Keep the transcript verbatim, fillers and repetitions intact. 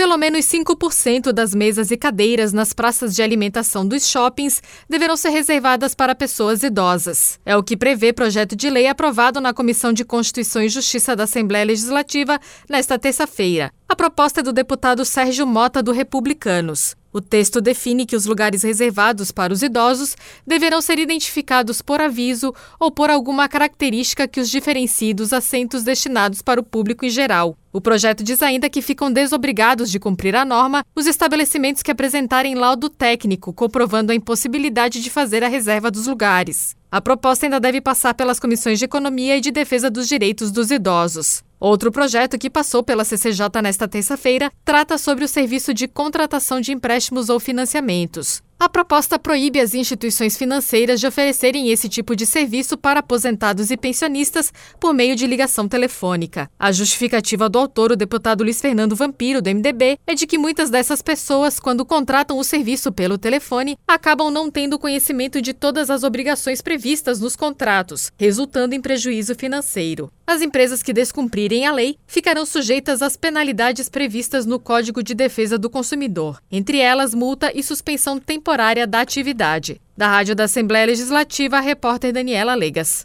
Pelo menos cinco por cento das mesas e cadeiras nas praças de alimentação dos shoppings deverão ser reservadas para pessoas idosas. É o que prevê projeto de lei aprovado na Comissão de Constituição e Justiça da Assembleia Legislativa nesta terça-feira. A proposta é do deputado Sérgio Mota, do Republicanos. O texto define que os lugares reservados para os idosos deverão ser identificados por aviso ou por alguma característica que os diferencie dos assentos destinados para o público em geral. O projeto diz ainda que ficam desobrigados de cumprir a norma os estabelecimentos que apresentarem laudo técnico comprovando a impossibilidade de fazer a reserva dos lugares. A proposta ainda deve passar pelas comissões de Economia e de Defesa dos Direitos dos Idosos. Outro projeto que passou pela C C J nesta terça-feira trata sobre o serviço de contratação de empréstimos ou financiamentos. A proposta proíbe as instituições financeiras de oferecerem esse tipo de serviço para aposentados e pensionistas por meio de ligação telefônica. A justificativa do autor, o deputado Luiz Fernando Vampiro, do M D B, é de que muitas dessas pessoas, quando contratam o serviço pelo telefone, acabam não tendo conhecimento de todas as obrigações previstas nos contratos, resultando em prejuízo financeiro. As empresas que descumprirem a lei ficarão sujeitas às penalidades previstas no Código de Defesa do Consumidor, entre elas multa e suspensão temporária da atividade. Da Rádio da Assembleia Legislativa, a repórter Daniela Legas.